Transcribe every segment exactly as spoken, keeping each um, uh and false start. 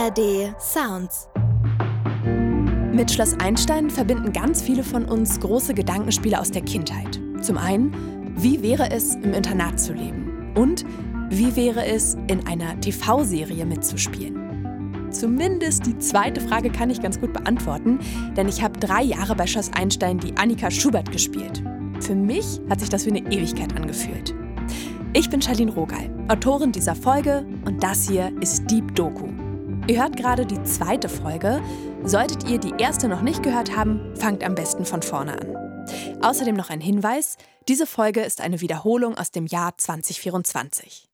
A R D Sounds. Mit Schloss Einstein verbinden ganz viele von uns große Gedankenspiele aus der Kindheit. Zum einen, wie wäre es, im Internat zu leben? Und wie wäre es, in einer T V-Serie mitzuspielen? Zumindest die zweite Frage kann ich ganz gut beantworten, denn ich habe drei Jahre bei Schloss Einstein die Annika Schubert gespielt. Für mich hat sich das wie eine Ewigkeit angefühlt. Ich bin Charlene Rogal, Autorin dieser Folge, und das hier ist Deep Doku. Ihr hört gerade die zweite Folge. Solltet ihr die erste noch nicht gehört haben, fangt am besten von vorne an. Außerdem noch ein Hinweis: Diese Folge ist eine Wiederholung aus dem Jahr zwanzig vierundzwanzig.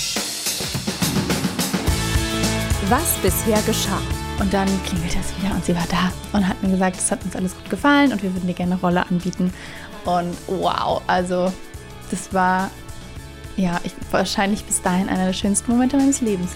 Was bisher geschah. Und dann klingelt das wieder und sie war da und hat mir gesagt, es hat uns alles gut gefallen und wir würden dir gerne eine Rolle anbieten. Und wow, also das war ja ich, wahrscheinlich bis dahin einer der schönsten Momente meines Lebens.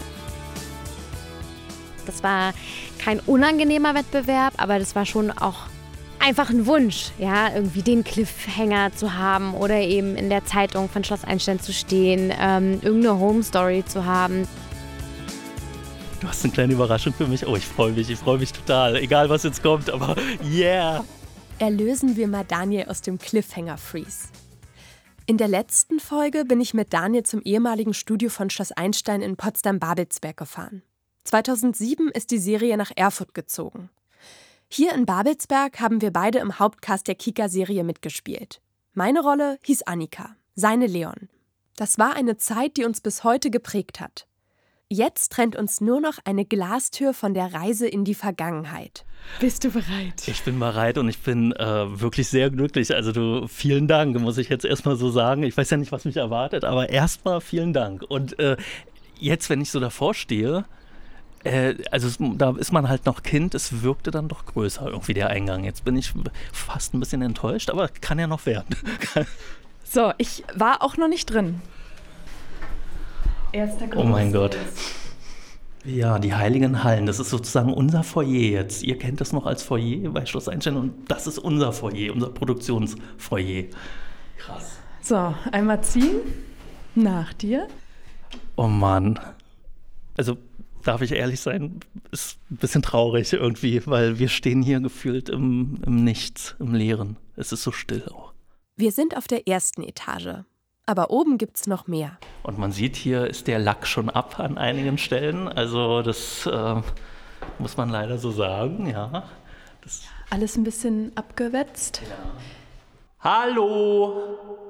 Das war kein unangenehmer Wettbewerb, aber das war schon auch einfach ein Wunsch, ja, irgendwie den Cliffhanger zu haben oder eben in der Zeitung von Schloss Einstein zu stehen, ähm, irgendeine Home Story zu haben. Du hast eine kleine Überraschung für mich. Oh, ich freue mich, ich freue mich total. Egal, was jetzt kommt, aber yeah! Erlösen wir mal Daniel aus dem Cliffhanger-Freeze. In der letzten Folge bin ich mit Daniel zum ehemaligen Studio von Schloss Einstein in Potsdam-Babelsberg gefahren. zweitausendsieben ist die Serie nach Erfurt gezogen. Hier in Babelsberg haben wir beide im Hauptcast der Kika-Serie mitgespielt. Meine Rolle hieß Annika, seine Leon. Das war eine Zeit, die uns bis heute geprägt hat. Jetzt trennt uns nur noch eine Glastür von der Reise in die Vergangenheit. Bist du bereit? Ich bin bereit und ich bin äh, wirklich sehr glücklich. Also du, vielen Dank, muss ich jetzt erstmal so sagen. Ich weiß ja nicht, was mich erwartet, aber erstmal vielen Dank. Und äh, jetzt, wenn ich so davor stehe, äh, also es, da ist man halt noch Kind, es wirkte dann doch größer irgendwie der Eingang. Jetzt bin ich fast ein bisschen enttäuscht, aber kann ja noch werden. So, ich war auch noch nicht drin. Erster Oh mein Gott. Ja, die Heiligen Hallen, das ist sozusagen unser Foyer jetzt. Ihr kennt das noch als Foyer bei Schloss Einstein und das ist unser Foyer, unser Produktionsfoyer. Krass. So, einmal ziehen. Nach dir. Oh Mann. Also, darf ich ehrlich sein, ist ein bisschen traurig irgendwie, weil wir stehen hier gefühlt im, im Nichts, im Leeren. Es ist so still auch. Wir sind auf der ersten Etage. Aber oben gibt's noch mehr. Und man sieht, hier ist der Lack schon ab an einigen Stellen. Also das äh, muss man leider so sagen, ja. Das Alles ein bisschen abgewetzt. Ja. Hallo!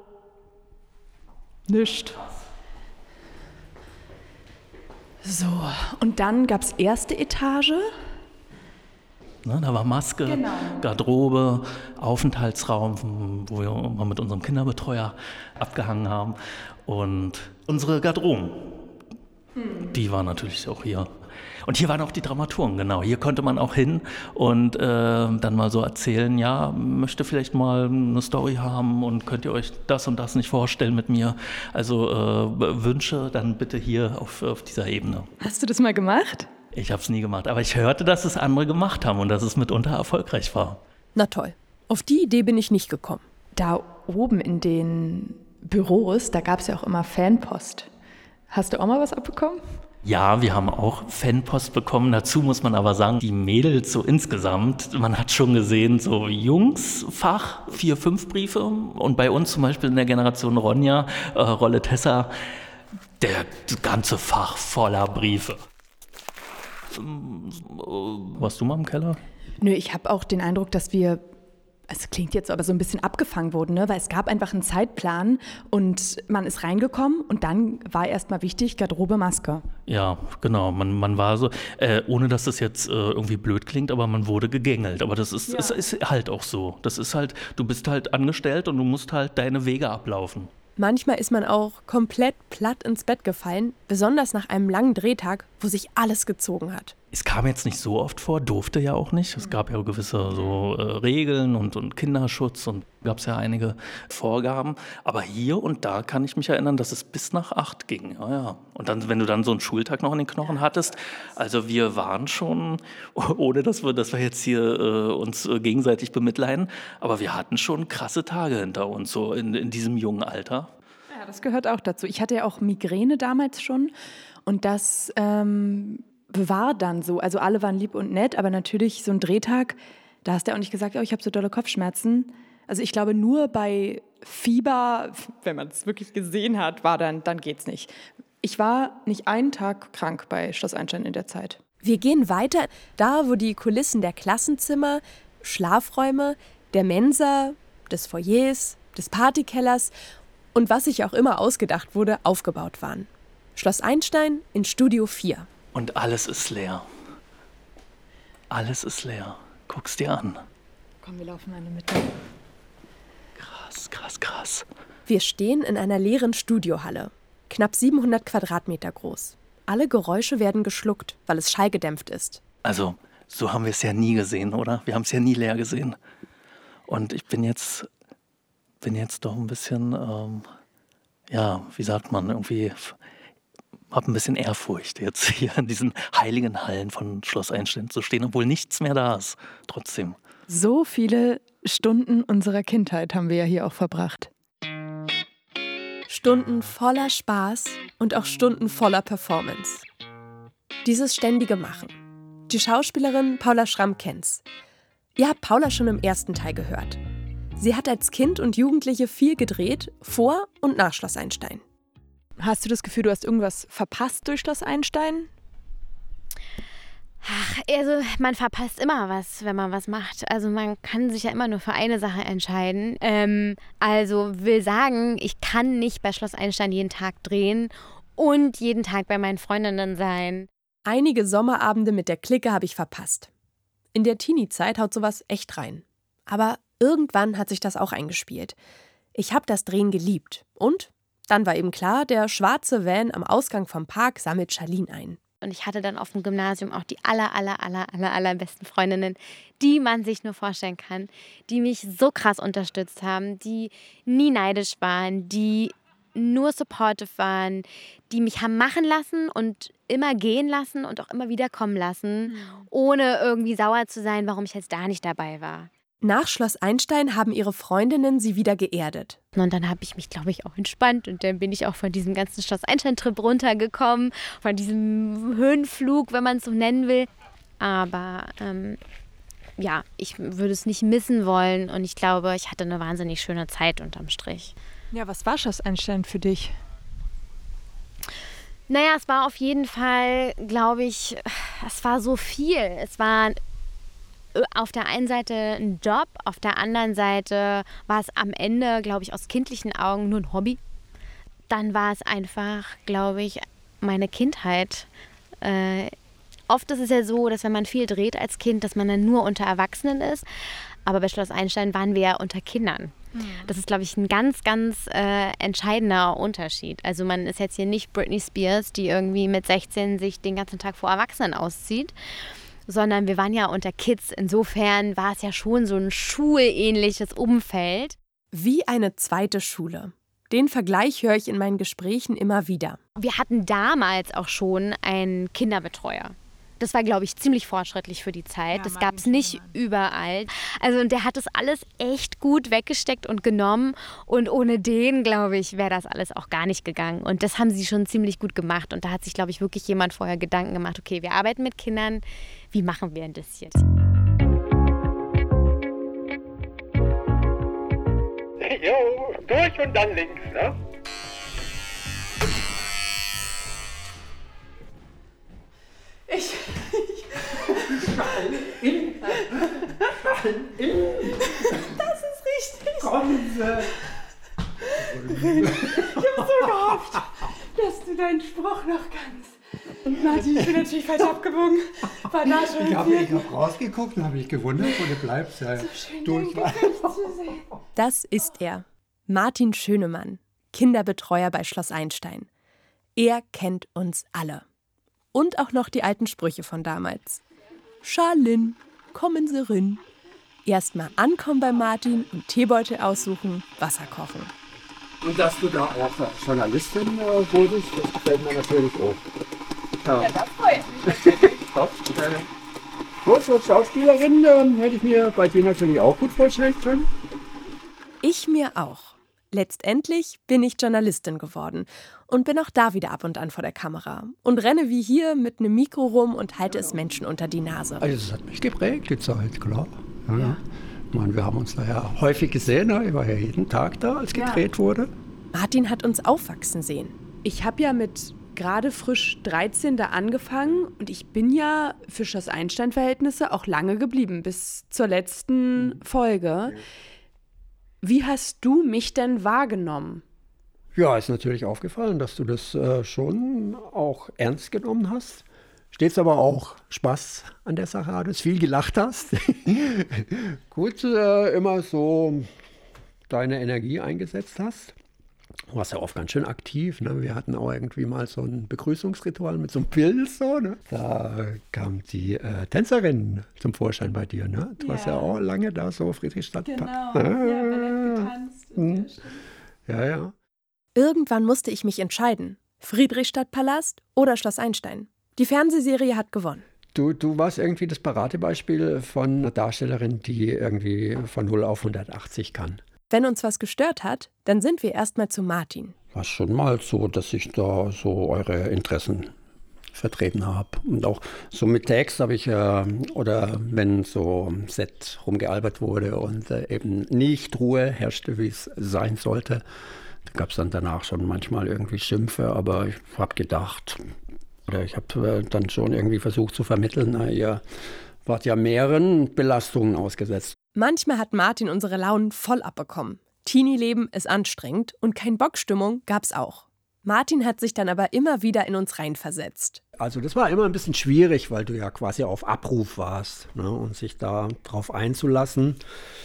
Nischt. So, und dann gab's erste Etage. Ne, da war Maske, genau. Garderobe, Aufenthaltsraum, wo wir mal mit unserem Kinderbetreuer abgehangen haben. Und unsere Garderoben, hm. die waren natürlich auch hier. Und hier waren auch die Dramaturgen, genau. Hier konnte man auch hin und äh, dann mal so erzählen, ja, möchte vielleicht mal eine Story haben und könnt ihr euch das und das nicht vorstellen mit mir. Also äh, Wünsche, dann bitte hier auf, auf dieser Ebene. Hast du das mal gemacht? Ich habe es nie gemacht, aber ich hörte, dass es andere gemacht haben und dass es mitunter erfolgreich war. Na toll, auf die Idee bin ich nicht gekommen. Da oben in den Büros, da gab es ja auch immer Fanpost. Hast du auch mal was abbekommen? Ja, wir haben auch Fanpost bekommen. Dazu muss man aber sagen, die Mädels so insgesamt, man hat schon gesehen, so Jungsfach, vier, fünf Briefe. Und bei uns zum Beispiel in der Generation Ronja, äh, Rolle Tessa, der ganze Fach voller Briefe. Warst du mal im Keller? Nö, ich habe auch den Eindruck, dass wir, es klingt jetzt aber so ein bisschen abgefangen wurden, ne? Weil es gab einfach einen Zeitplan und man ist reingekommen und dann war erstmal wichtig, Garderobe, Maske. Ja, genau, man, man war so, äh, ohne dass das jetzt äh, irgendwie blöd klingt, aber man wurde gegängelt. Aber das ist, ja. ist, ist halt auch so. Das ist halt, du bist halt angestellt und du musst halt deine Wege ablaufen. Manchmal ist man auch komplett platt ins Bett gefallen, besonders nach einem langen Drehtag, wo sich alles gezogen hat. Es kam jetzt nicht so oft vor, durfte ja auch nicht. Es gab ja gewisse so äh, Regeln und, und Kinderschutz und gab es ja einige Vorgaben. Aber hier und da kann ich mich erinnern, dass es bis nach acht ging. Ja, ja. Und dann, wenn du dann so einen Schultag noch in den Knochen hattest, also wir waren schon, ohne dass wir, dass wir jetzt hier äh, uns äh, gegenseitig bemitleiden, aber wir hatten schon krasse Tage hinter uns, so in, in diesem jungen Alter. Ja, das gehört auch dazu. Ich hatte ja auch Migräne damals schon und das ähm, war dann so. Also alle waren lieb und nett, aber natürlich so ein Drehtag, da hast du auch nicht gesagt, oh, ich habe so dolle Kopfschmerzen. Also ich glaube, nur bei Fieber, wenn man es wirklich gesehen hat, war dann, dann geht's nicht. Ich war nicht einen Tag krank bei Schloss Einstein in der Zeit. Wir gehen weiter, da wo die Kulissen der Klassenzimmer, Schlafräume, der Mensa, des Foyers, des Partykellers und was sich auch immer ausgedacht wurde, aufgebaut waren. Schloss Einstein in Studio vier. Und alles ist leer. Alles ist leer. Guck's dir an. Komm, wir laufen in die Mitte. Krass, krass, krass. Wir stehen in einer leeren Studiohalle, knapp siebenhundert Quadratmeter groß. Alle Geräusche werden geschluckt, weil es schallgedämpft ist. Also, so haben wir es ja nie gesehen, oder? Wir haben es ja nie leer gesehen. Und ich bin jetzt, bin jetzt doch ein bisschen, ähm, ja, wie sagt man, irgendwie, habe ein bisschen Ehrfurcht, jetzt hier in diesen heiligen Hallen von Schloss Einstein zu stehen, obwohl nichts mehr da ist. Trotzdem. So viele Stunden unserer Kindheit haben wir ja hier auch verbracht. Stunden voller Spaß und auch Stunden voller Performance. Dieses ständige Machen. Die Schauspielerin Paula Schramm kennt's. Ihr habt Paula schon im ersten Teil gehört. Sie hat als Kind und Jugendliche viel gedreht, vor und nach Schloss Einstein. Hast du das Gefühl, du hast irgendwas verpasst durch Schloss Einstein? Ach, also man verpasst immer was, wenn man was macht. Also man kann sich ja immer nur für eine Sache entscheiden. Ähm, also will sagen, ich kann nicht bei Schloss Einstein jeden Tag drehen und jeden Tag bei meinen Freundinnen sein. Einige Sommerabende mit der Clique habe ich verpasst. In der Teenie-Zeit haut sowas echt rein. Aber irgendwann hat sich das auch eingespielt. Ich habe das Drehen geliebt. Und dann war eben klar, der schwarze Van am Ausgang vom Park sammelt Charlene ein. Und ich hatte dann auf dem Gymnasium auch die aller, aller, aller, aller, aller besten Freundinnen, die man sich nur vorstellen kann, die mich so krass unterstützt haben, die nie neidisch waren, die nur supportive waren, die mich haben machen lassen und immer gehen lassen und auch immer wieder kommen lassen, mhm. ohne irgendwie sauer zu sein, warum ich jetzt da nicht dabei war. Nach Schloss Einstein haben ihre Freundinnen sie wieder geerdet. Und dann habe ich mich, glaube ich, auch entspannt. Und dann bin ich auch von diesem ganzen Schloss Einstein-Trip runtergekommen. Von diesem Höhenflug, wenn man es so nennen will. Aber ähm, ja, ich würde es nicht missen wollen. Und ich glaube, ich hatte eine wahnsinnig schöne Zeit unterm Strich. Ja, was war Schloss Einstein für dich? Naja, es war auf jeden Fall, glaube ich, es war so viel. Es war auf der einen Seite ein Job, auf der anderen Seite war es am Ende, glaube ich, aus kindlichen Augen nur ein Hobby. Dann war es einfach, glaube ich, meine Kindheit. Äh, oft ist es ja so, dass wenn man viel dreht als Kind, dass man dann nur unter Erwachsenen ist. Aber bei Schloss Einstein waren wir ja unter Kindern. Mhm. Das ist, glaube ich, ein ganz, ganz äh, entscheidender Unterschied. Also man ist jetzt hier nicht Britney Spears, die irgendwie mit sechzehn sich den ganzen Tag vor Erwachsenen auszieht, sondern wir waren ja unter Kids. Insofern war es ja schon so ein schulähnliches Umfeld. Wie eine zweite Schule. Den Vergleich höre ich in meinen Gesprächen immer wieder. Wir hatten damals auch schon einen Kinderbetreuer. Das war, glaube ich, ziemlich fortschrittlich für die Zeit. Ja, das gab es nicht überall. Also und der hat das alles echt gut weggesteckt und genommen. Und ohne den, glaube ich, wäre das alles auch gar nicht gegangen. Und das haben sie schon ziemlich gut gemacht. Und da hat sich, glaube ich, wirklich jemand vorher Gedanken gemacht, okay, wir arbeiten mit Kindern, wie machen wir denn das jetzt? Jo, durch und dann links, ne? Ich. ich Schall in. Schall in. Das ist richtig. Kommen Sie. Ich hab so gehofft, dass du deinen Spruch noch kannst. Martin, ich bin natürlich falsch abgebogen. War da schon ich habe hab rausgeguckt und habe mich gewundert, wo du bleibst. Ja, so schön, durch danke, zu sehen. Das ist er. Martin Schönemann, Kinderbetreuer bei Schloss Einstein. Er kennt uns alle. Und auch noch die alten Sprüche von damals. Schalin, kommen Sie rin. Erstmal ankommen bei Martin und Teebeutel aussuchen, Wasser kochen. Und dass du da auch Journalistin äh, wurdest, das gefällt mir natürlich auch. Ja, ja das freut mich natürlich. Gut, als Schauspielerin äh, hätte ich mir bei dir natürlich auch gut vorstellen können. Ich mir auch. Letztendlich bin ich Journalistin geworden. und bin auch da wieder ab und an vor der Kamera und renne wie hier mit einem Mikro rum und halte es Menschen unter die Nase. Also das hat mich geprägt, die Zeit, klar. Ja, ja. Ich meine, wir haben uns da ja häufig gesehen, ne? Ich war ja jeden Tag da, als gedreht ja. wurde. Martin hat uns aufwachsen sehen. Ich habe ja mit gerade frisch dreizehn da angefangen und ich bin ja für Schloss Einstein-Verhältnisse auch lange geblieben, bis zur letzten Folge. Wie hast du mich denn wahrgenommen? Ja, ist natürlich aufgefallen, dass du das äh, schon auch ernst genommen hast. Stets aber auch Spaß an der Sache hattest, viel gelacht hast. Gut, äh, immer so deine Energie eingesetzt hast. Du warst ja oft ganz schön aktiv. Ne? Wir hatten auch irgendwie mal so ein Begrüßungsritual mit so einem Pilz. So, ne? Da kam die äh, Tänzerin zum Vorschein bei dir. Ne? Du ja. warst ja auch lange da, so Friedrichstadt. Genau, ah. ja, Ballett getanzt. Hm. Ja, ja. Irgendwann musste ich mich entscheiden. Friedrichstadtpalast oder Schloss Einstein. Die Fernsehserie hat gewonnen. Du, du warst irgendwie das Paradebeispiel von einer Darstellerin, die irgendwie von null auf hundertachtzig kann. Wenn uns was gestört hat, dann sind wir erstmal zu Martin. War schon mal so, dass ich da so eure Interessen vertreten habe. Und auch so mit Text habe ich, äh, oder wenn so am Set rumgealbert wurde und äh, eben nicht Ruhe herrschte, wie es sein sollte, da gab es dann danach schon manchmal irgendwie Schimpfe, aber ich habe gedacht, oder ich habe äh, dann schon irgendwie versucht zu vermitteln, na, ihr wart ja mehreren Belastungen ausgesetzt. Manchmal hat Martin unsere Launen voll abbekommen. Teenie-Leben ist anstrengend und kein Bock-Stimmung gab's auch. Martin hat sich dann aber immer wieder in uns reinversetzt. Also das war immer ein bisschen schwierig, weil du ja quasi auf Abruf warst, ne, und sich da drauf einzulassen.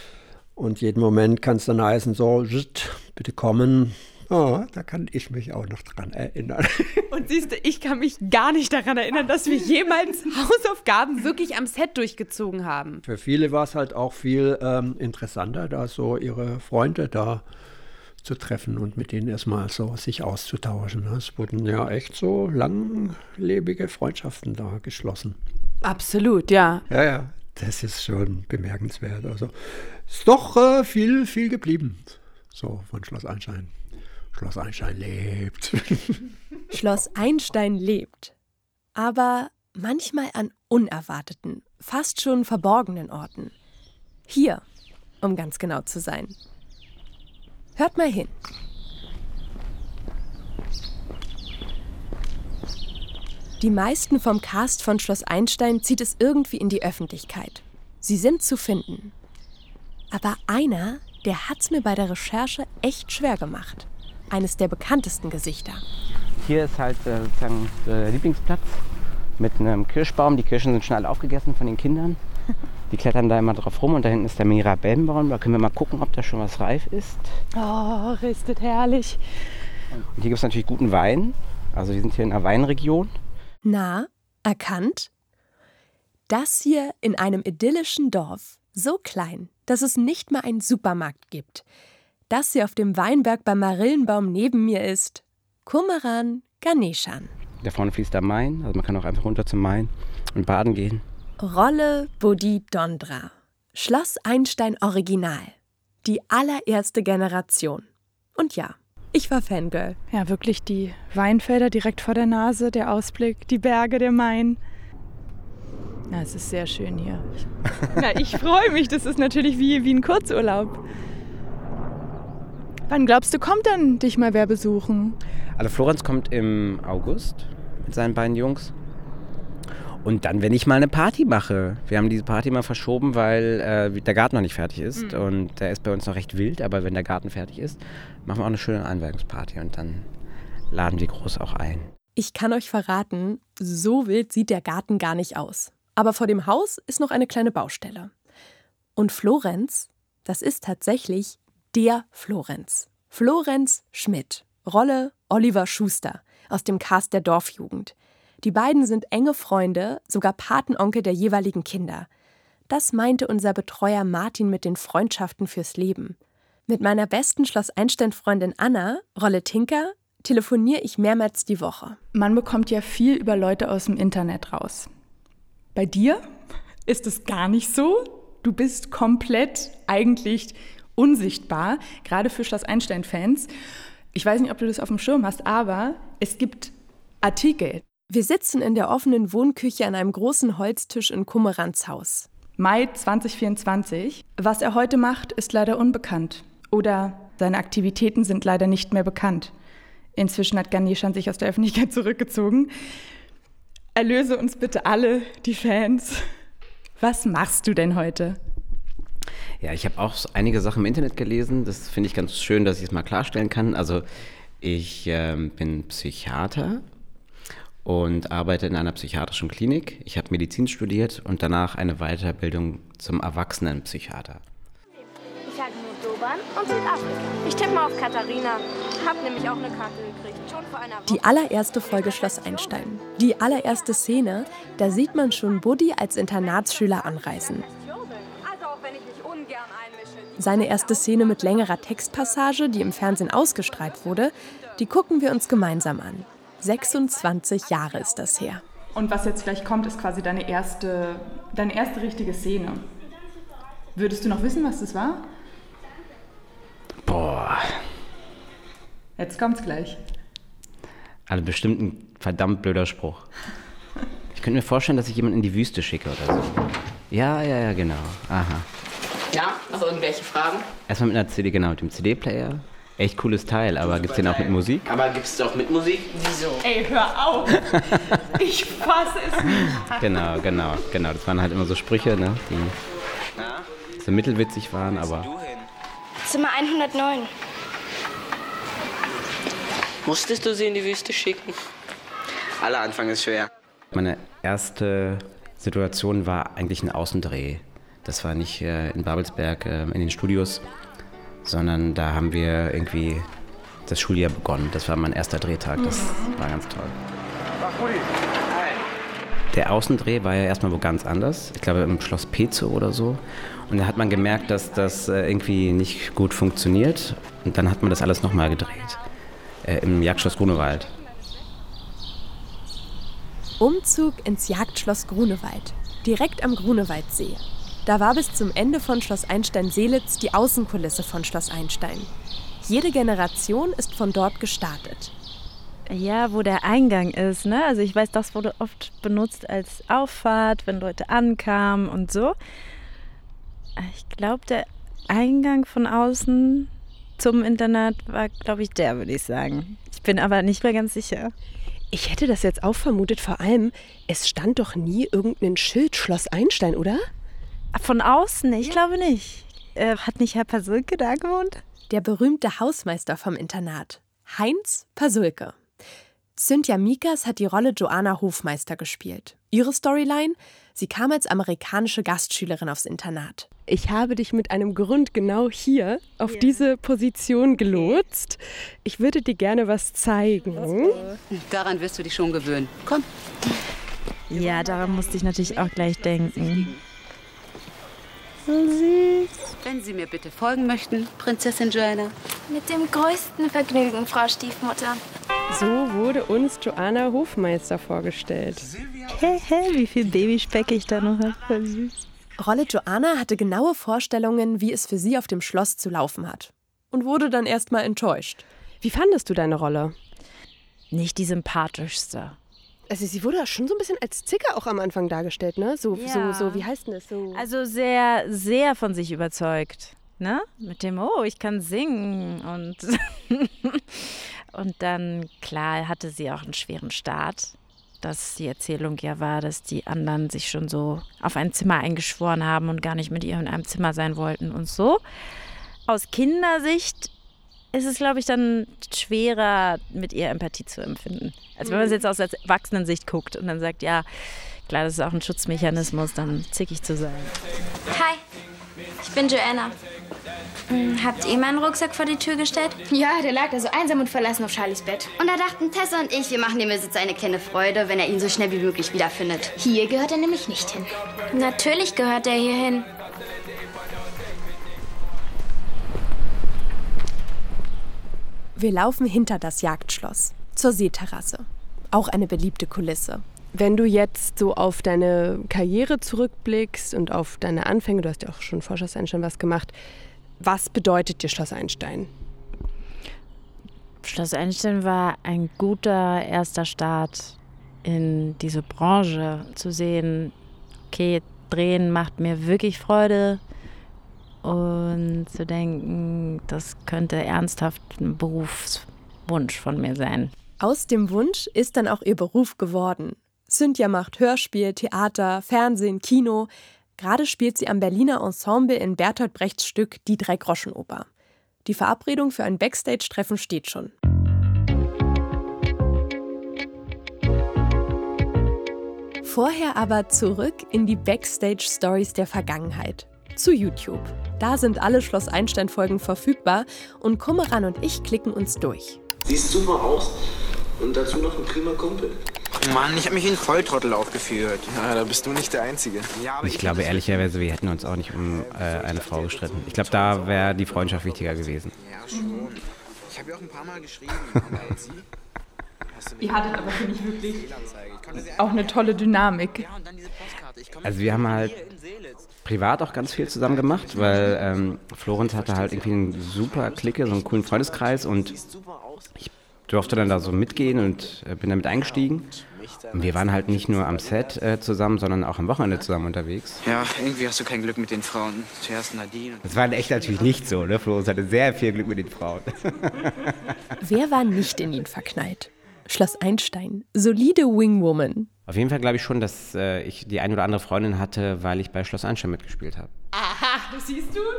Und jeden Moment kann es dann heißen, so, bitte kommen. Oh, da kann ich mich auch noch dran erinnern. Und siehst du, ich kann mich gar nicht daran erinnern, dass wir jemals Hausaufgaben wirklich am Set durchgezogen haben. Für viele war es halt auch viel ähm, interessanter, da so ihre Freunde da zu treffen und mit denen erstmal so sich auszutauschen. Es wurden ja echt so langlebige Freundschaften da geschlossen. Absolut, ja. Ja, ja, das ist schon bemerkenswert. Also ist doch äh, viel, viel geblieben, so von Schloss Einstein. Schloss Einstein lebt. Schloss Einstein lebt. Aber manchmal an unerwarteten, fast schon verborgenen Orten. Hier, um ganz genau zu sein. Hört mal hin. Die meisten vom Cast von Schloss Einstein zieht es irgendwie in die Öffentlichkeit. Sie sind zu finden. Aber einer, der hat's mir bei der Recherche echt schwer gemacht. Eines der bekanntesten Gesichter. Hier ist halt äh, sozusagen der Lieblingsplatz mit einem Kirschbaum. Die Kirschen sind schon alle aufgegessen von den Kindern. Die klettern da immer drauf rum und da hinten ist der Mirabellenbaum. Da können wir mal gucken, ob da schon was reif ist. Oh, ristet herrlich. Und hier gibt es natürlich guten Wein. Also wir sind hier in einer Weinregion. Na, erkannt? Das hier in einem idyllischen Dorf, so klein, dass es nicht mal einen Supermarkt gibt. Das hier auf dem Weinberg beim Marillenbaum neben mir ist Kumaran Ganeshan. Da vorne fließt der Main, also man kann auch einfach runter zum Main und baden gehen. Rolle Bodhi Dondra. Schloss Einstein Original. Die allererste Generation. Und ja, ich war Fangirl. Ja, wirklich die Weinfelder direkt vor der Nase, der Ausblick, die Berge, der Main. Ja, es ist sehr schön hier. Na, ich freue mich, das ist natürlich wie, wie ein Kurzurlaub. Wann glaubst du, kommt dann dich mal wer besuchen? Also Florenz kommt im August mit seinen beiden Jungs. Und dann, wenn ich mal eine Party mache. Wir haben diese Party mal verschoben, weil äh, der Garten noch nicht fertig ist. Mhm. Und der ist bei uns noch recht wild. Aber wenn der Garten fertig ist, machen wir auch eine schöne Einweihungsparty. Und dann laden wir groß auch ein. Ich kann euch verraten, so wild sieht der Garten gar nicht aus. Aber vor dem Haus ist noch eine kleine Baustelle. Und Florenz, das ist tatsächlich der Florenz. Florenz Schmidt, Rolle Oliver Schuster aus dem Cast der Dorfjugend. Die beiden sind enge Freunde, sogar Patenonkel der jeweiligen Kinder. Das meinte unser Betreuer Martin mit den Freundschaften fürs Leben. Mit meiner besten Schloss Einstein-Freundin Anna, Rolle Tinker, telefoniere ich mehrmals die Woche. Man bekommt ja viel über Leute aus dem Internet raus. Bei dir ist es gar nicht so. Du bist komplett eigentlich unsichtbar, gerade für Schloss Einstein-Fans. Ich weiß nicht, ob du das auf dem Schirm hast, aber es gibt Artikel. Wir sitzen in der offenen Wohnküche an einem großen Holztisch in Kummerans Haus. Mai zwanzig vierundzwanzig. Was er heute macht, ist leider unbekannt. Oder seine Aktivitäten sind leider nicht mehr bekannt. Inzwischen hat Ganeshan sich aus der Öffentlichkeit zurückgezogen. Erlöse uns bitte alle, die Fans. Was machst du denn heute? Ja, ich habe auch einige Sachen im Internet gelesen. Das finde ich ganz schön, dass ich es mal klarstellen kann. Also ich ähm, bin Psychiater und arbeite in einer psychiatrischen Klinik. Ich habe Medizin studiert und danach eine Weiterbildung zum Erwachsenenpsychiater. Ich halte nur Durban und Südafrika. Ich tippe mal auf Katharina. Hab nämlich auch eine Karte gekriegt. Schon vor einer Woche. Die allererste Folge Schloss Einstein. Die allererste Szene, da sieht man schon Buddy als Internatsschüler anreisen. Seine erste Szene mit längerer Textpassage, die im Fernsehen ausgestrahlt wurde, die gucken wir uns gemeinsam an. sechsundzwanzig Jahre ist das her. Und was jetzt gleich kommt, ist quasi deine erste, deine erste richtige Szene. Würdest du noch wissen, was das war? Boah. Jetzt kommt's gleich. Also bestimmt ein verdammt blöder Spruch. Ich könnte mir vorstellen, dass ich jemanden in die Wüste schicke oder so. Ja, ja, ja, genau. Aha. Ja, noch irgendwelche Fragen? Erstmal mit einer C D, genau, mit dem C D-Player. Echt cooles Teil, aber gibt's den auch mit Musik? Aber gibt's doch mit Musik? Wieso? Ey, hör auf! Ich fasse es nicht. Genau, genau, genau. Das waren halt immer so Sprüche, ne, die so mittelwitzig waren, aber... Zimmer hundertneun. Musstest du sie in die Wüste schicken? Aller Anfang ist schwer. Meine erste Situation war eigentlich ein Außendreh. Das war nicht äh, in Babelsberg äh, in den Studios, sondern da haben wir irgendwie das Schuljahr begonnen. Das war mein erster Drehtag, das war ganz toll. Der Außendreh war ja erstmal wo ganz anders. Ich glaube im Schloss Pezo oder so. Und da hat man gemerkt, dass das äh, irgendwie nicht gut funktioniert. Und dann hat man das alles nochmal gedreht. Äh, im Jagdschloss Grunewald. Umzug ins Jagdschloss Grunewald, direkt am Grunewaldsee. Da war bis zum Ende von Schloss Einstein-Seelitz die Außenkulisse von Schloss Einstein. Jede Generation ist von dort gestartet. Ja, wo der Eingang ist, ne? Also ich weiß, das wurde oft benutzt als Auffahrt, wenn Leute ankamen und so. Ich glaube, der Eingang von außen zum Internat war, glaube ich, der, würde ich sagen. Ich bin aber nicht mehr ganz sicher. Ich hätte das jetzt auch vermutet, vor allem, es stand doch nie irgendein Schild Schloss Einstein, oder? Von außen? Ich glaube nicht. Äh, hat nicht Herr Pasulke da gewohnt? Der berühmte Hausmeister vom Internat, Heinz Pasulke. Cynthia Mikas hat die Rolle Joanna Hofmeister gespielt. Ihre Storyline? Sie kam als amerikanische Gastschülerin aufs Internat. Ich habe dich mit einem Grund genau hier auf yeah. diese Position gelotst. Ich würde dir gerne was zeigen. Daran wirst du dich schon gewöhnen. Komm. Ja, daran musste ich natürlich auch gleich denken. Wenn Sie mir bitte folgen möchten, Prinzessin Joanna. Mit dem größten Vergnügen, Frau Stiefmutter. So wurde uns Joanna Hofmeister vorgestellt. Hä, hä, wie viel Babyspeck ich da noch habe. Voll süß. Rolle Joanna hatte genaue Vorstellungen, wie es für sie auf dem Schloss zu laufen hat. Und wurde dann erstmal enttäuscht. Wie fandest du deine Rolle? Nicht die sympathischste. Also sie wurde schon so ein bisschen als Zicker auch am Anfang dargestellt, ne? So, ja. so, so wie heißt denn das? So. Also sehr, sehr von sich überzeugt, ne? Mit dem, oh, ich kann singen und und dann, klar, hatte sie auch einen schweren Start, dass die Erzählung ja war, dass die anderen sich schon so auf ein Zimmer eingeschworen haben und gar nicht mit ihr in einem Zimmer sein wollten und so. Aus Kindersicht ist es, glaube ich, dann schwerer, mit ihr Empathie zu empfinden. Als wenn man es jetzt aus Erwachsenensicht guckt und dann sagt, ja, klar, das ist auch ein Schutzmechanismus, dann zickig zu sein. Hi, ich bin Joanna. Hm, habt ihr meinen Rucksack vor die Tür gestellt? Ja, der lag da so einsam und verlassen auf Charlies Bett. Und da dachten Tessa und ich, wir machen dem Besitzer eine kleine Freude, wenn er ihn so schnell wie möglich wiederfindet. Hier gehört er nämlich nicht hin. Natürlich gehört er hier hin. Wir laufen hinter das Jagdschloss, zur Seeterrasse. Auch eine beliebte Kulisse. Wenn du jetzt so auf deine Karriere zurückblickst und auf deine Anfänge, du hast ja auch schon vor Schloss Einstein was gemacht, was bedeutet dir Schloss Einstein? Schloss Einstein war ein guter erster Start in diese Branche, zu sehen, okay, drehen macht mir wirklich Freude und zu denken, das könnte ernsthaft ein Berufswunsch von mir sein. Aus dem Wunsch ist dann auch ihr Beruf geworden. Cynthia macht Hörspiel, Theater, Fernsehen, Kino. Gerade spielt sie am Berliner Ensemble in Bertolt Brechts Stück Die Drei-Groschen-Oper. Die Verabredung für ein Backstage-Treffen steht schon. Vorher aber zurück in die Backstage-Stories der Vergangenheit. Zu YouTube. Da sind alle Schloss Einstein-Folgen verfügbar und Kummeran und ich klicken uns durch. Siehst super aus und dazu noch ein prima Kumpel. Mann, ich habe mich wie ein Volltrottel aufgeführt. Ja, da bist du nicht der Einzige. Ja, aber ich, ich glaube ehrlicherweise, wir hätten uns auch nicht um äh, eine Frau gestritten. Ich glaube, da wäre die Freundschaft wichtiger gewesen. Ja, schon. Ich habe ja auch ein paar Mal geschrieben. Aber sie? Ihr hattet aber, finde ich, wirklich auch eine tolle Dynamik. Also wir haben halt privat auch ganz viel zusammen gemacht, weil ähm, Florenz hatte halt irgendwie eine super Clique, so einen coolen Freundeskreis und ich durfte dann da so mitgehen und äh, bin damit eingestiegen. Und wir waren halt nicht nur am Set äh, zusammen, sondern auch am Wochenende zusammen unterwegs. Ja, irgendwie hast du kein Glück mit den Frauen. Zuerst Nadine. Das war echt natürlich nicht so, ne? Florenz hatte sehr viel Glück mit den Frauen. Wer war nicht in ihn verknallt? Schloss Einstein, solide Wingwoman. Auf jeden Fall glaube ich schon, dass äh, ich die ein oder andere Freundin hatte, weil ich bei Schloss Einstein mitgespielt habe. Aha, das siehst du?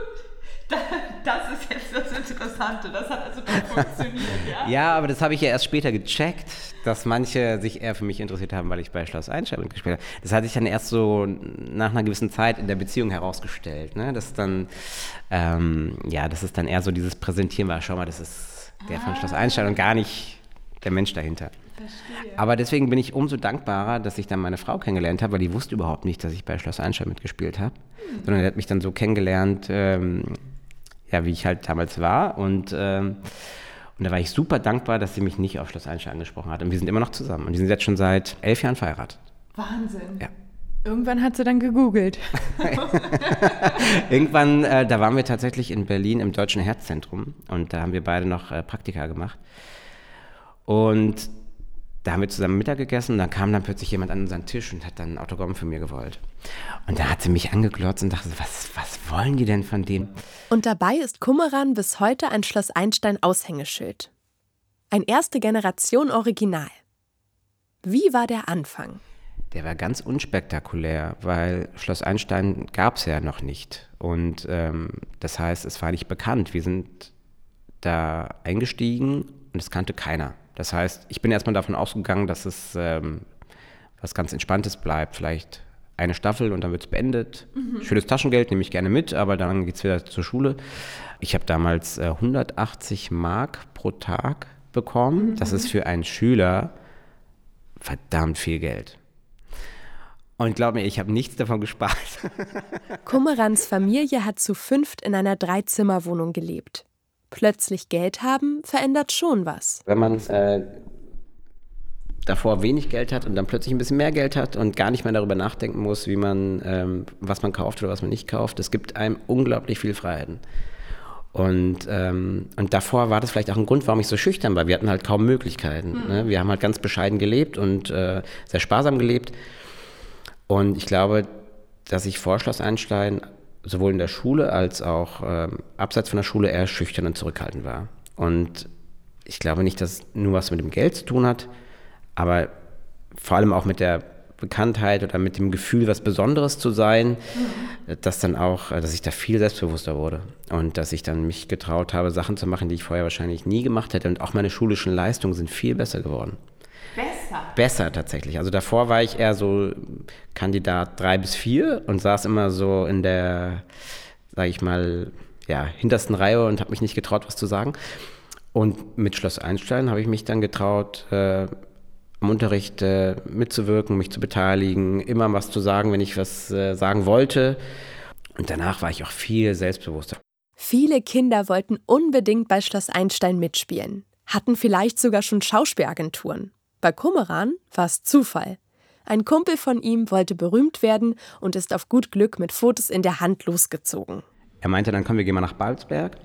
Das ist jetzt das Interessante. Das hat also doch funktioniert, ja? Ja, aber das habe ich ja erst später gecheckt, dass manche sich eher für mich interessiert haben, weil ich bei Schloss Einstein mitgespielt habe. Das hatte ich dann erst so nach einer gewissen Zeit in der Beziehung herausgestellt, ne? Dass dann, ähm, ja, dass es dann eher so dieses Präsentieren war. Schau mal, das ist der von Schloss Einstein und gar nicht der Mensch dahinter. Verstehe. Aber deswegen bin ich umso dankbarer, dass ich dann meine Frau kennengelernt habe, weil die wusste überhaupt nicht, dass ich bei Schloss Einstein mitgespielt habe, mhm. sondern die hat mich dann so kennengelernt, ähm, ja, wie ich halt damals war und, ähm, und da war ich super dankbar, dass sie mich nicht auf Schloss Einstein angesprochen hat und wir sind immer noch zusammen und die sind jetzt schon seit elf Jahren verheiratet. Wahnsinn. Ja. Irgendwann hat sie dann gegoogelt. Irgendwann, äh, da waren wir tatsächlich in Berlin im Deutschen Herzzentrum und da haben wir beide noch äh, Praktika gemacht. Und da haben wir zusammen Mittag gegessen und dann kam dann plötzlich jemand an unseren Tisch und hat dann ein Autogramm von mir gewollt. Und da hat sie mich angeglotzt und dachte, was, was wollen die denn von dem? Und dabei ist Kummeran bis heute ein Schloss Einstein Aushängeschild. Ein erste Generation Original. Wie war der Anfang? Der war ganz unspektakulär, weil Schloss Einstein gab es ja noch nicht. Und ähm, das heißt, es war nicht bekannt. Wir sind da eingestiegen und es kannte keiner. Das heißt, ich bin erstmal davon ausgegangen, dass es ähm, was ganz Entspanntes bleibt. Vielleicht eine Staffel und dann wird es beendet. Mhm. Schönes Taschengeld nehme ich gerne mit, aber dann geht es wieder zur Schule. Ich habe damals äh, hundertachtzig Mark pro Tag bekommen. Mhm. Das ist für einen Schüler verdammt viel Geld. Und glaub mir, ich habe nichts davon gespart. Kummerans Familie hat zu fünft in einer Dreizimmerwohnung gelebt. Plötzlich Geld haben, verändert schon was. Wenn man äh, davor wenig Geld hat und dann plötzlich ein bisschen mehr Geld hat und gar nicht mehr darüber nachdenken muss, wie man, ähm, was man kauft oder was man nicht kauft, es gibt einem unglaublich viel Freiheiten. Und, ähm, und davor war das vielleicht auch ein Grund, warum ich so schüchtern war. Wir hatten halt kaum Möglichkeiten. Mhm. Ne? Wir haben halt ganz bescheiden gelebt und äh, sehr sparsam gelebt. Und ich glaube, dass ich vor Schloss Einstein sowohl in der Schule als auch ähm, abseits von der Schule eher schüchtern und zurückhaltend war. Und ich glaube nicht, dass nur was mit dem Geld zu tun hat, aber vor allem auch mit der Bekanntheit oder mit dem Gefühl, was Besonderes zu sein, mhm. dass dann auch, dass ich da viel selbstbewusster wurde und dass ich dann mich getraut habe, Sachen zu machen, die ich vorher wahrscheinlich nie gemacht hätte. Und auch meine schulischen Leistungen sind viel besser geworden. Besser? Besser tatsächlich. Also davor war ich eher so Kandidat drei bis vier und saß immer so in der, sage ich mal, ja, hintersten Reihe und habe mich nicht getraut, was zu sagen. Und mit Schloss Einstein habe ich mich dann getraut, äh, am Unterricht äh, mitzuwirken, mich zu beteiligen, immer was zu sagen, wenn ich was äh, sagen wollte. Und danach war ich auch viel selbstbewusster. Viele Kinder wollten unbedingt bei Schloss Einstein mitspielen, hatten vielleicht sogar schon Schauspielagenturen. Bei Kummeran war es Zufall. Ein Kumpel von ihm wollte berühmt werden und ist auf gut Glück mit Fotos in der Hand losgezogen. Er meinte, dann kommen wir gehen mal nach Babelsberg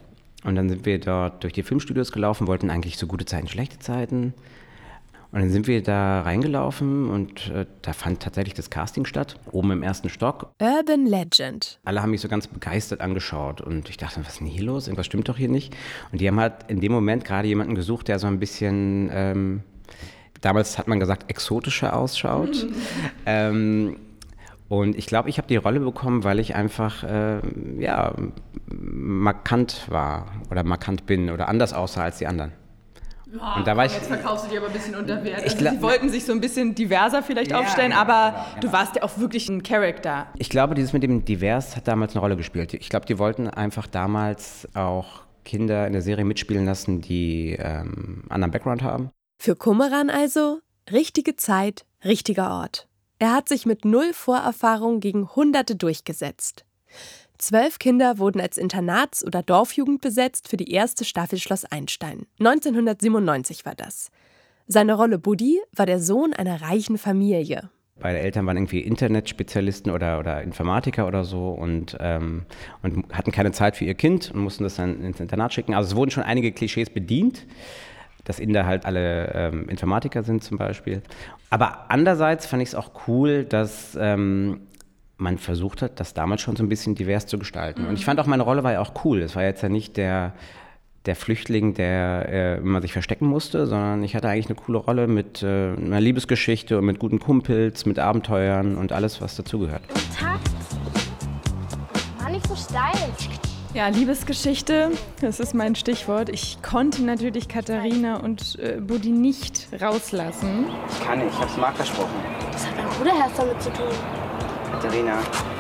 Und dann sind wir dort durch die Filmstudios gelaufen, wollten eigentlich so gute Zeiten, schlechte Zeiten. Und dann sind wir da reingelaufen und äh, da fand tatsächlich das Casting statt, oben im ersten Stock. Urban Legend. Alle haben mich so ganz begeistert angeschaut und ich dachte, was ist denn hier los? Irgendwas stimmt doch hier nicht. Und die haben halt in dem Moment gerade jemanden gesucht, der so ein bisschen, ähm, damals hat man gesagt, exotischer ausschaut. ähm, und ich glaube, ich habe die Rolle bekommen, weil ich einfach, äh, ja, markant war oder markant bin oder anders aussah als die anderen. Ja, und da war ich, jetzt verkaufst du dir aber ein bisschen unter Wert. Also glaub, sie wollten sich so ein bisschen diverser vielleicht ja, aufstellen, aber genau, genau. Du warst ja auch wirklich ein Charakter. Ich glaube, dieses mit dem Divers hat damals eine Rolle gespielt. Ich glaube, die wollten einfach damals auch Kinder in der Serie mitspielen lassen, die ähm, anderen Background haben. Für Kumaran also richtige Zeit, richtiger Ort. Er hat sich mit null Vorerfahrung gegen Hunderte durchgesetzt. Zwölf Kinder wurden als Internats- oder Dorfjugend besetzt für die erste Staffel Schloss Einstein. neunzehnhundertsiebenundneunzig war das. Seine Rolle Buddy war der Sohn einer reichen Familie. Beide Eltern waren irgendwie Internetspezialisten oder, oder Informatiker oder so und, ähm, und hatten keine Zeit für ihr Kind und mussten das dann ins Internat schicken. Also es wurden schon einige Klischees bedient, dass Inder halt alle ähm, Informatiker sind zum Beispiel. Aber andererseits fand ich es auch cool, dass ähm, man versucht hat, das damals schon so ein bisschen divers zu gestalten. Mhm. Und ich fand auch, meine Rolle war ja auch cool. Es war jetzt ja nicht der, der Flüchtling, der äh, immer sich verstecken musste, sondern ich hatte eigentlich eine coole Rolle mit äh, einer Liebesgeschichte und mit guten Kumpels, mit Abenteuern und alles, was dazugehört. Takt. War nicht so steil. Ja, Liebesgeschichte, das ist mein Stichwort. Ich konnte natürlich Katharina und äh, Buddy nicht rauslassen. Ich kann nicht, ich hab's Marc versprochen. Was hat mein Bruderherz damit zu tun? Katharina.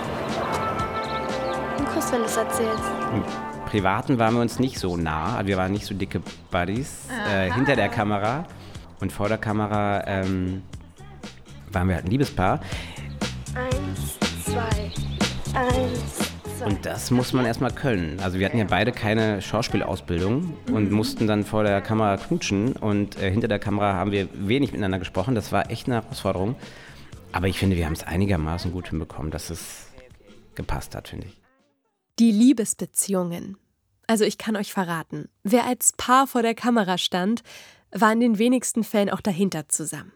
Ein Kuss, wenn du es erzählst. Im Privaten waren wir uns nicht so nah, also wir waren nicht so dicke Buddies äh, hinter der Kamera. Und vor der Kamera ähm, waren wir halt ein Liebespaar. Eins, zwei, eins, zwei. Und das muss man erstmal können. Also wir hatten ja beide keine Schauspielausbildung und mhm. mussten dann vor der Kamera knutschen. Und äh, hinter der Kamera haben wir wenig miteinander gesprochen. Das war echt eine Herausforderung. Aber ich finde, wir haben es einigermaßen gut hinbekommen, dass es gepasst hat, finde ich. Die Liebesbeziehungen. Also ich kann euch verraten, wer als Paar vor der Kamera stand, war in den wenigsten Fällen auch dahinter zusammen.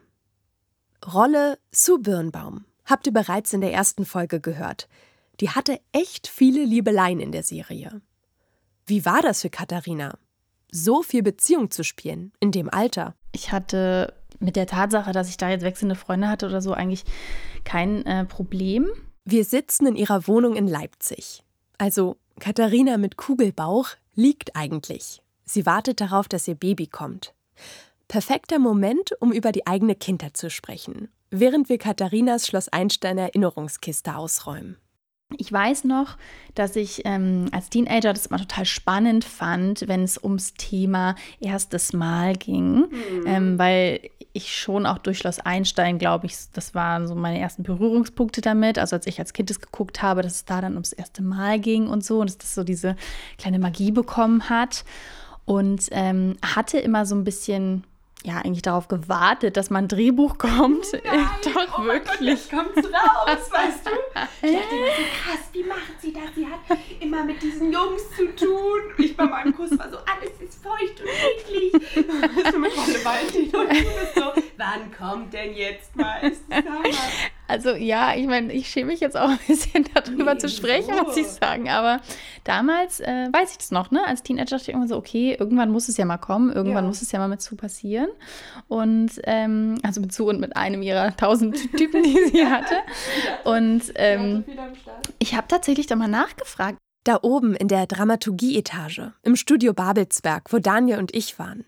Rolle Sue Birnbaum habt ihr bereits in der ersten Folge gehört. Die hatte echt viele Liebeleien in der Serie. Wie war das für Katharina, so viel Beziehung zu spielen in dem Alter? Ich hatte mit der Tatsache, dass ich da jetzt wechselnde Freunde hatte oder so, eigentlich kein äh, Problem. Wir sitzen in ihrer Wohnung in Leipzig. Also Katharina mit Kugelbauch liegt eigentlich. Sie wartet darauf, dass ihr Baby kommt. Perfekter Moment, um über die eigene Kindheit zu sprechen, während wir Katharinas Schloss Einstein Erinnerungskiste ausräumen. Ich weiß noch, dass ich ähm, als Teenager das immer total spannend fand, wenn es ums Thema erstes Mal ging, mhm. ähm, weil ich schon auch durch Schloss Einstein, glaube ich, das waren so meine ersten Berührungspunkte damit, also als ich als Kind das geguckt habe, dass es da dann ums erste Mal ging und so und dass das so diese kleine Magie bekommen hat und ähm, hatte immer so ein bisschen, ja, eigentlich darauf gewartet, dass mal ein Drehbuch kommt. Nein, Doch, oh wirklich. Mein Gott, jetzt kommt's raus, weißt du? Ich dachte immer so, krass, wie macht sie das? Sie hat immer mit diesen Jungs zu tun. Ich bei meinem Kuss war so, alles ist feucht und eklig. Weißt du, mit Wolle Valentin und du bist so, wann kommt denn jetzt mal? Ist das Hammer? Also ja, ich meine, ich schäme mich jetzt auch ein bisschen darüber nee, zu sprechen, so. muss ich sagen. Aber damals äh, weiß ich das noch, ne? Als Teenager dachte ich irgendwann so, okay, irgendwann muss es ja mal kommen, irgendwann ja. muss es ja mal mit Sue passieren. Und ähm, also mit Sue und mit einem ihrer tausend Typen, die sie hatte. Und ähm, ich habe tatsächlich da mal nachgefragt. Da oben in der Dramaturgie-Etage, im Studio Babelsberg, wo Daniel und ich waren.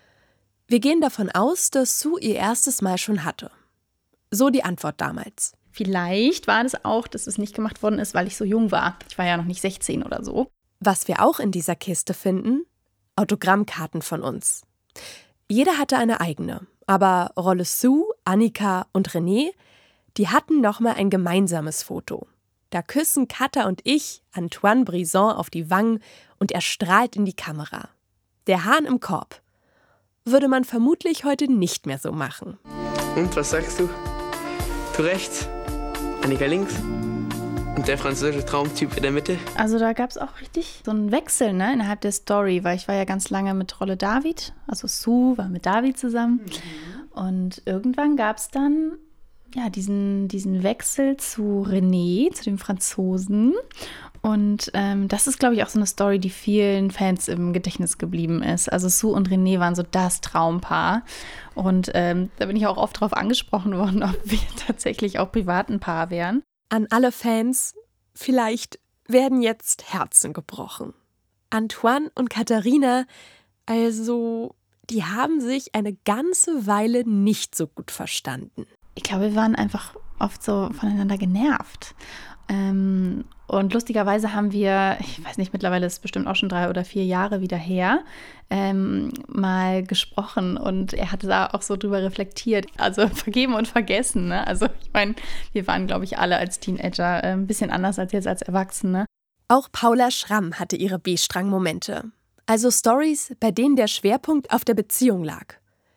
Wir gehen davon aus, dass Sue ihr erstes Mal schon hatte. So die Antwort damals. Vielleicht war das auch, dass es nicht gemacht worden ist, weil ich so jung war. Ich war ja noch nicht sechzehn oder so. Was wir auch in dieser Kiste finden? Autogrammkarten von uns. Jeder hatte eine eigene, aber Rolle Sue, Annika und René, die hatten nochmal ein gemeinsames Foto. Da küssen Katha und ich Antoine Brisson auf die Wangen und er strahlt in die Kamera. Der Hahn im Korb. Würde man vermutlich heute nicht mehr so machen. Und, was sagst du? Du rechts, Annika links. Und der französische Traumtyp in der Mitte? Also da gab es auch richtig so einen Wechsel, ne, innerhalb der Story, weil ich war ja ganz lange mit Rolle David, also Sue war mit David zusammen. Mhm. Und irgendwann gab es dann ja, diesen, diesen Wechsel zu René, zu dem Franzosen. Und ähm, das ist, glaube ich, auch so eine Story, die vielen Fans im Gedächtnis geblieben ist. Also Sue und René waren so das Traumpaar. Und ähm, da bin ich auch oft drauf angesprochen worden, ob wir tatsächlich auch privat ein Paar wären. An alle Fans, vielleicht werden jetzt Herzen gebrochen. Antoine und Katharina, also die haben sich eine ganze Weile nicht so gut verstanden. Ich glaube, wir waren einfach oft so voneinander genervt. Ähm, und lustigerweise haben wir, ich weiß nicht, mittlerweile ist es bestimmt auch schon drei oder vier Jahre wieder her, ähm, mal gesprochen und er hatte da auch so drüber reflektiert. Also vergeben und vergessen, ne? Also ich meine, wir waren, glaube ich, alle als Teenager äh, ein bisschen anders als jetzt als Erwachsene. Auch Paula Schramm hatte ihre B-Strang-Momente. Also Stories, bei denen der Schwerpunkt auf der Beziehung lag.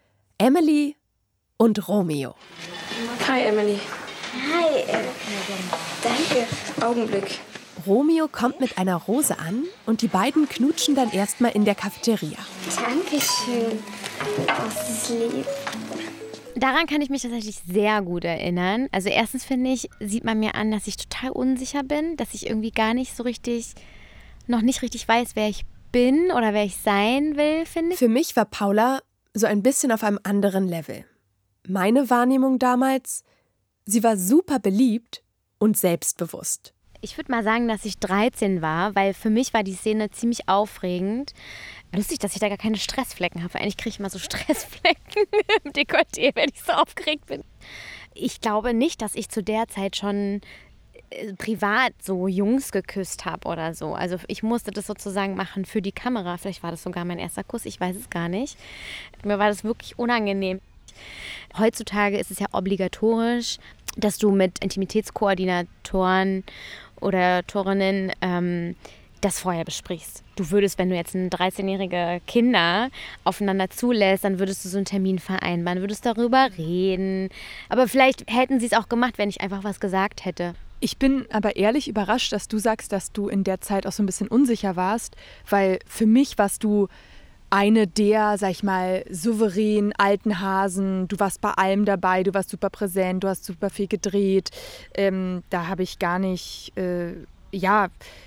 Emily und Romeo. Hi, Emily. Hi, äh, danke. Augenblick. Romeo kommt mit einer Rose an und die beiden knutschen dann erstmal in der Cafeteria. Dankeschön. Oh, das ist lieb. Daran kann ich mich tatsächlich sehr gut erinnern. Also erstens finde ich, sieht man mir an, dass ich total unsicher bin, dass ich irgendwie gar nicht so richtig, noch nicht richtig weiß, wer ich bin oder wer ich sein will, finde ich. Für mich war Paula so ein bisschen auf einem anderen Level. Meine Wahrnehmung damals, sie war super beliebt und selbstbewusst. Ich würde mal sagen, dass ich dreizehn war, weil für mich war die Szene ziemlich aufregend. Lustig, dass ich da gar keine Stressflecken habe. Eigentlich kriege ich immer so Stressflecken im Dekolleté, wenn ich so aufgeregt bin. Ich glaube nicht, dass ich zu der Zeit schon äh, privat so Jungs geküsst habe oder so. Also ich musste das sozusagen machen für die Kamera. Vielleicht war das sogar mein erster Kuss, ich weiß es gar nicht. Mir war das wirklich unangenehm. Heutzutage ist es ja obligatorisch, dass du mit Intimitätskoordinatoren oder Torinnen ähm, das vorher besprichst. Du würdest, wenn du jetzt ein dreizehnjährige Kinder aufeinander zulässt, dann würdest du so einen Termin vereinbaren, würdest darüber reden. Aber vielleicht hätten sie es auch gemacht, wenn ich einfach was gesagt hätte. Ich bin aber ehrlich überrascht, dass du sagst, dass du in der Zeit auch so ein bisschen unsicher warst, weil für mich warst du eine der, sag ich mal, souveränen alten Hasen. Du warst bei allem dabei, du warst super präsent, du hast super viel gedreht. Ähm, da habe ich gar nicht, äh, ja,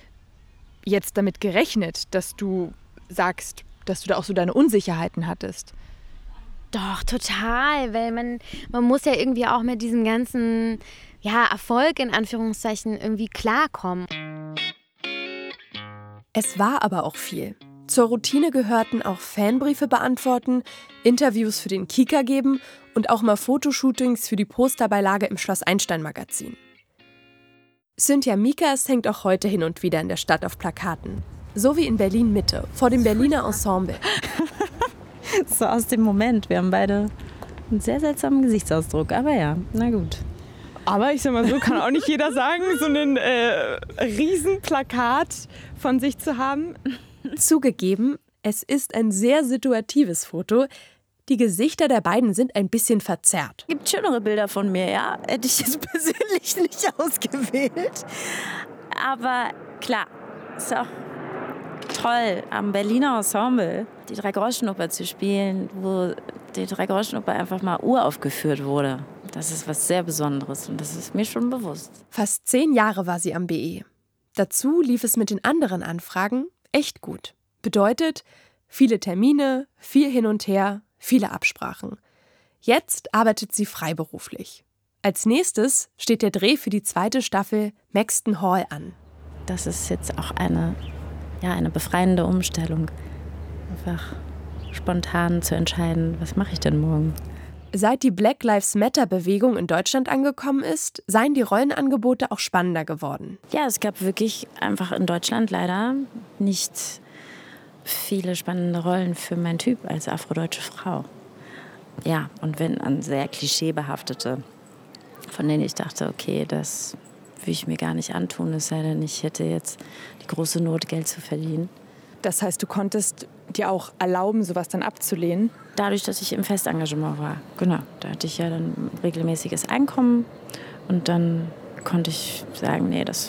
jetzt damit gerechnet, dass du sagst, dass du da auch so deine Unsicherheiten hattest. Doch, total, weil man, man muss ja irgendwie auch mit diesem ganzen, ja, Erfolg in Anführungszeichen irgendwie klarkommen. Es war aber auch viel. Zur Routine gehörten auch Fanbriefe beantworten, Interviews für den Kika geben und auch mal Fotoshootings für die Posterbeilage im Schloss Einstein Magazin. Cynthia Mikas hängt auch heute hin und wieder in der Stadt auf Plakaten. So wie in Berlin Mitte, vor dem Berliner Ensemble. So aus dem Moment. Wir haben beide einen sehr seltsamen Gesichtsausdruck. Aber ja, na gut. Aber ich sag mal so, kann auch nicht jeder sagen, so ein äh, Riesenplakat von sich zu haben. Zugegeben, es ist ein sehr situatives Foto. Die Gesichter der beiden sind ein bisschen verzerrt. Gibt schönere Bilder von mir, ja. Hätte ich jetzt persönlich nicht ausgewählt. Aber klar, ist auch toll, am Berliner Ensemble die Drei-Groschen-Oper zu spielen, wo die Drei-Groschen-Oper einfach mal uraufgeführt wurde. Das ist was sehr Besonderes und das ist mir schon bewusst. Fast zehn Jahre war sie am B E. Dazu lief es mit den anderen Anfragen echt gut. Bedeutet, viele Termine, viel hin und her, viele Absprachen. Jetzt arbeitet sie freiberuflich. Als nächstes steht der Dreh für die zweite Staffel Maxton Hall an. Das ist jetzt auch eine, ja, eine befreiende Umstellung. Einfach spontan zu entscheiden, was mache ich denn morgen? Seit die Black Lives Matter-Bewegung in Deutschland angekommen ist, seien die Rollenangebote auch spannender geworden. Ja, es gab wirklich einfach in Deutschland leider nicht viele spannende Rollen für meinen Typ als afrodeutsche Frau. Ja, und wenn an sehr klischeebehaftete, von denen ich dachte, okay, das will ich mir gar nicht antun, es sei denn, ich hätte jetzt die große Not, Geld zu verdienen. Das heißt, du konntest dir auch erlauben, sowas dann abzulehnen? Dadurch, dass ich im Festengagement war, genau. Da hatte ich ja dann regelmäßiges Einkommen und dann konnte ich sagen, nee, das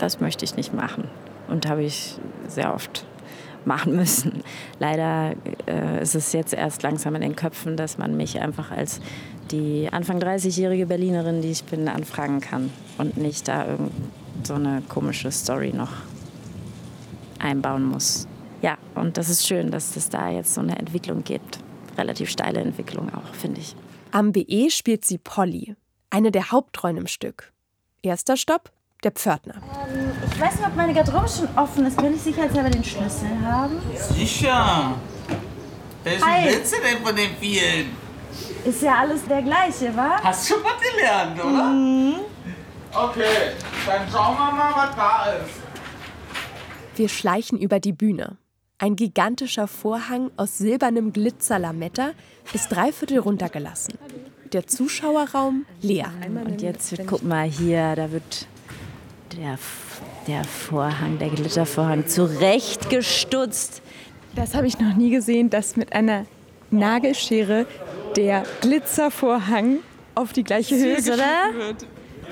das möchte ich nicht machen. Und habe ich sehr oft machen müssen. Leider äh, ist es jetzt erst langsam in den Köpfen, dass man mich einfach als die Anfang dreißigjährige Berlinerin, die ich bin, anfragen kann und nicht da irgend so eine komische Story noch einbauen muss. Ja, und das ist schön, dass es da jetzt so eine Entwicklung gibt. Relativ steile Entwicklung auch, finde ich. Am B E spielt sie Polly, eine der Hauptrollen im Stück. Erster Stopp, der Pförtner. Ähm, ich weiß nicht, ob meine Garderobe schon offen ist. Könnte ich sicherheitshalber den Schlüssel haben? Sicher. Welchen Hi. willst du denn von den vielen? Ist ja alles der gleiche, wa? Hast schon was gelernt, oder? Mhm. Okay, dann schauen wir mal, was da ist. Wir schleichen über die Bühne. Ein gigantischer Vorhang aus silbernem Glitzerlametta ist dreiviertel runtergelassen. Der Zuschauerraum leer. Und jetzt, guck mal hier, da wird der, der Vorhang, der Glittervorhang zurechtgestutzt. Das habe ich noch nie gesehen, dass mit einer Nagelschere der Glitzervorhang auf die gleiche Höhe Süß, oder? geschnitten wird.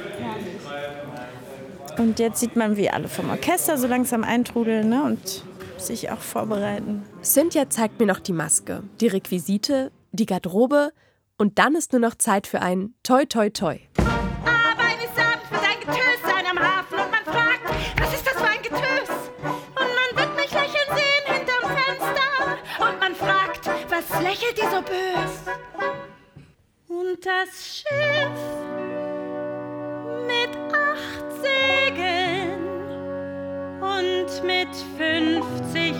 Und jetzt sieht man, wie alle vom Orchester so langsam eintrudeln, ne? Und sich auch vorbereiten. Cynthia zeigt mir noch die Maske, die Requisite, die Garderobe und dann ist nur noch Zeit für ein Toi Toi Toi. Aber eines Abends wird ein Getös sein am Hafen und man fragt, was ist das für ein Getös? Und man wird mich lächeln sehen hinterm Fenster und man fragt, was lächelt die so bös? Und das Schiff mit acht Segeln und mit fünfzig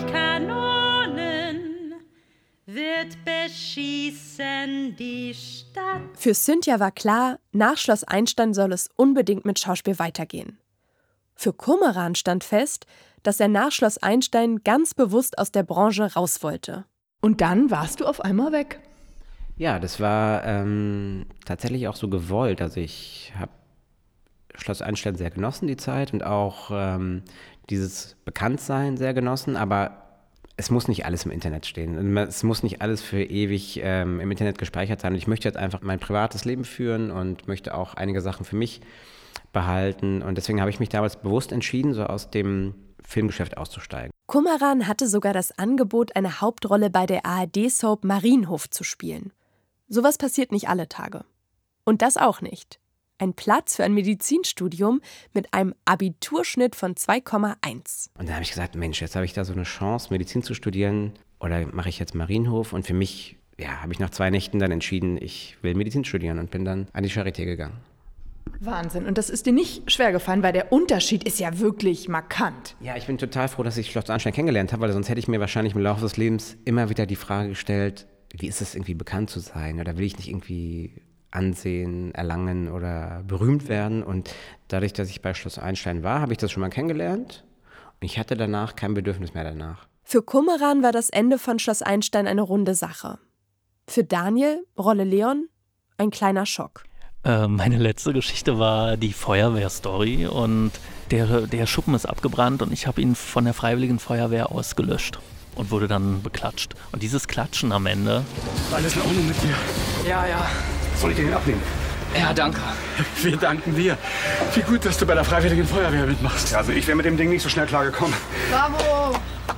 Kanonen wird beschießen die Stadt. Für Cynthia war klar, nach Schloss Einstein soll es unbedingt mit Schauspiel weitergehen. Für Kumaran stand fest, dass er nach Schloss Einstein ganz bewusst aus der Branche raus wollte. Und dann warst du auf einmal weg. Ja, das war ähm, tatsächlich auch so gewollt. Also ich habe Schloss Einstein sehr genossen, die Zeit, und auch ähm, dieses Bekanntsein sehr genossen, aber es muss nicht alles im Internet stehen. Es muss nicht alles für ewig ähm, im Internet gespeichert sein. Ich möchte jetzt einfach mein privates Leben führen und möchte auch einige Sachen für mich behalten. Und deswegen habe ich mich damals bewusst entschieden, so aus dem Filmgeschäft auszusteigen. Kumaran hatte sogar das Angebot, eine Hauptrolle bei der A R D-Soap Marienhof zu spielen. Sowas passiert nicht alle Tage. Und das auch nicht. Ein Platz für ein Medizinstudium mit einem Abiturschnitt von zwei Komma eins. Und dann habe ich gesagt, Mensch, jetzt habe ich da so eine Chance, Medizin zu studieren, oder mache ich jetzt Marienhof? Und für mich, ja, habe ich nach zwei Nächten dann entschieden, ich will Medizin studieren und bin dann an die Charité gegangen. Wahnsinn. Und das ist dir nicht schwer gefallen, weil der Unterschied ist ja wirklich markant. Ja, ich bin total froh, dass ich Schloss Einstein kennengelernt habe, weil sonst hätte ich mir wahrscheinlich im Laufe des Lebens immer wieder die Frage gestellt, wie ist es irgendwie bekannt zu sein? Oder will ich nicht irgendwie Ansehen erlangen oder berühmt werden? Und dadurch, dass ich bei Schloss Einstein war, habe ich das schon mal kennengelernt. Und ich hatte danach kein Bedürfnis mehr danach. Für Kumaran war das Ende von Schloss Einstein eine runde Sache. Für Daniel, Rolle Leon, ein kleiner Schock. Äh, meine letzte Geschichte war die Feuerwehrstory und der, der Schuppen ist abgebrannt und ich habe ihn von der Freiwilligen Feuerwehr ausgelöscht und wurde dann beklatscht. Und dieses Klatschen am Ende... Alles in Ordnung mit dir? Ja, ja. Soll ich dir den abnehmen? Ja, danke. Wir danken dir. Wie gut, dass du bei der Freiwilligen Feuerwehr mitmachst. Also ich wäre mit dem Ding nicht so schnell klargekommen. Bravo!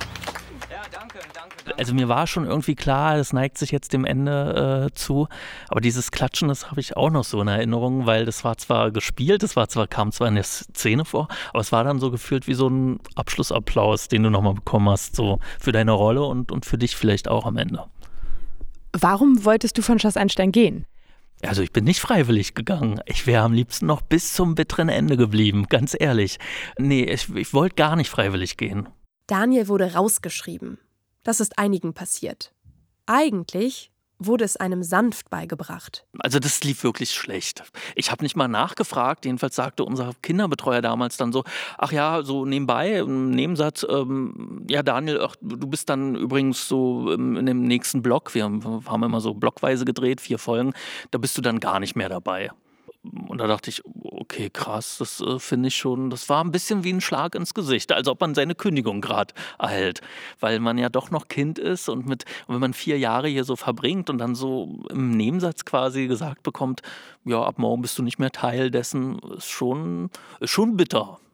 Also mir war schon irgendwie klar, es neigt sich jetzt dem Ende äh, zu. Aber dieses Klatschen, das habe ich auch noch so in Erinnerung, weil das war zwar gespielt, das war zwar, kam zwar in der Szene vor, aber es war dann so gefühlt wie so ein Abschlussapplaus, den du nochmal bekommen hast, so für deine Rolle und, und für dich vielleicht auch am Ende. Warum wolltest du von Schloss Einstein gehen? Also ich bin nicht freiwillig gegangen. Ich wäre am liebsten noch bis zum bitteren Ende geblieben, ganz ehrlich. Nee, ich, ich wollte gar nicht freiwillig gehen. Daniel wurde rausgeschrieben. Das ist einigen passiert. Eigentlich wurde es einem sanft beigebracht. Also das lief wirklich schlecht. Ich habe nicht mal nachgefragt, jedenfalls sagte unser Kinderbetreuer damals dann so, ach ja, so nebenbei, im Nebensatz, ähm, ja Daniel, ach, du bist dann übrigens so in dem nächsten Block, wir haben immer so blockweise gedreht, vier Folgen, da bist du dann gar nicht mehr dabei. Und da dachte ich, okay, krass, das äh, finde ich schon, das war ein bisschen wie ein Schlag ins Gesicht, als ob man seine Kündigung gerade erhält, weil man ja doch noch Kind ist und, mit, und wenn man vier Jahre hier so verbringt und dann so im Nebensatz quasi gesagt bekommt, ja, ab morgen bist du nicht mehr Teil dessen, ist schon, ist schon bitter.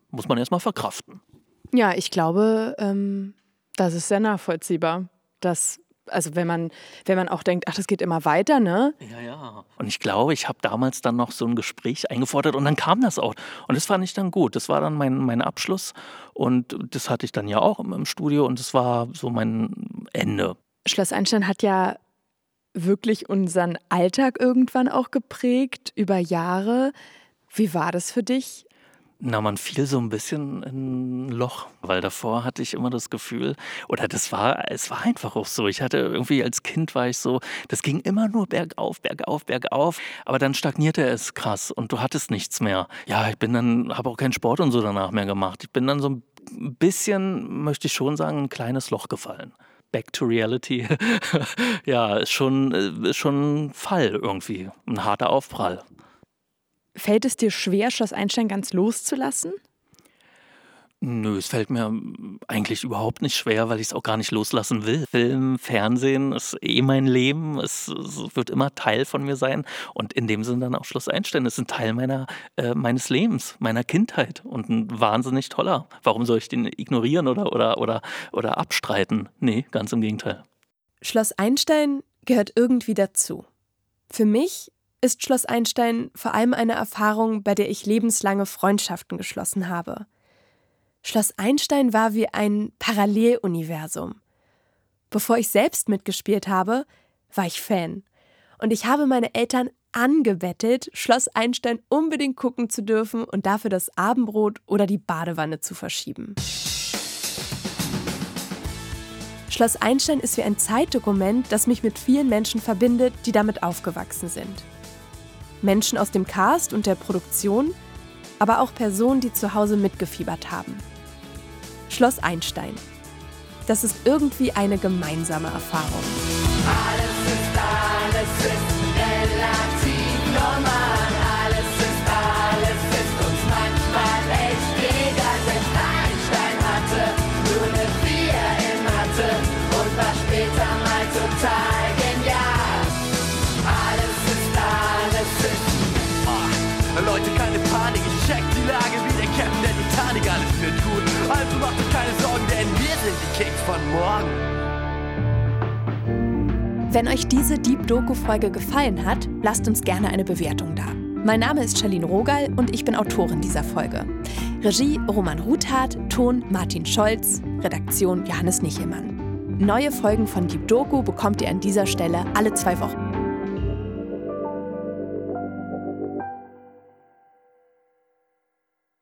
muss man erstmal verkraften. Ja, ich glaube, ähm, das ist sehr nachvollziehbar. Dass, also wenn man, wenn man auch denkt, ach, das geht immer weiter, ne? Ja, ja. Und ich glaube, ich habe damals dann noch so ein Gespräch eingefordert und dann kam das auch. Und das fand ich dann gut. Das war dann mein, mein Abschluss und das hatte ich dann ja auch im, im Studio und das war so mein Ende. Schloss Einstein hat ja wirklich unseren Alltag irgendwann auch geprägt, über Jahre. Wie war das für dich? Na, man fiel so ein bisschen in ein Loch, weil davor hatte ich immer das Gefühl, oder das war, es war einfach auch so. Ich hatte irgendwie als Kind war ich so, das ging immer nur bergauf, bergauf, bergauf, aber dann stagnierte es krass und du hattest nichts mehr. Ja, ich bin dann, habe auch keinen Sport und so danach mehr gemacht. Ich bin dann so ein bisschen, möchte ich schon sagen, ein kleines Loch gefallen. Back to reality. Ja, ist schon, ist schon ein Fall irgendwie, ein harter Aufprall. Fällt es dir schwer, Schloss Einstein ganz loszulassen? Nö, es fällt mir eigentlich überhaupt nicht schwer, weil ich es auch gar nicht loslassen will. Film, Fernsehen ist eh mein Leben. Es, es wird immer Teil von mir sein. Und in dem Sinne dann auch Schloss Einstein. Es ist ein Teil meiner, äh, meines Lebens, meiner Kindheit. Und ein wahnsinnig toller. Warum soll ich den ignorieren oder, oder, oder, oder abstreiten? Nee, ganz im Gegenteil. Schloss Einstein gehört irgendwie dazu. Für mich ist Schloss Einstein vor allem eine Erfahrung, bei der ich lebenslange Freundschaften geschlossen habe. Schloss Einstein war wie ein Paralleluniversum. Bevor ich selbst mitgespielt habe, war ich Fan. Und ich habe meine Eltern angebettelt, Schloss Einstein unbedingt gucken zu dürfen und dafür das Abendbrot oder die Badewanne zu verschieben. Schloss Einstein ist wie ein Zeitdokument, das mich mit vielen Menschen verbindet, die damit aufgewachsen sind. Menschen aus dem Cast und der Produktion, aber auch Personen, die zu Hause mitgefiebert haben. Schloss Einstein. Das ist irgendwie eine gemeinsame Erfahrung. Alles ist, alles ist relativ normal. Alles ist, alles ist uns manchmal echt egal. Selbst Einstein hatte nur eine vier in Mathe und war später mal total genial. Alles ist, alles ist. Oh, Leute, keine Panik, ich check die Lage wie der Captain der Titanic. Alles wird gut, also macht euch keine Sorgen, denn wir sind die Kicks von morgen. Wenn euch diese Deep-Doku-Folge gefallen hat, lasst uns gerne eine Bewertung da. Mein Name ist Charlene Rogal und ich bin Autorin dieser Folge. Regie Roman Ruthardt, Ton Martin Scholz, Redaktion Johannes Nichelmann. Neue Folgen von Deep Doku bekommt ihr an dieser Stelle alle zwei Wochen.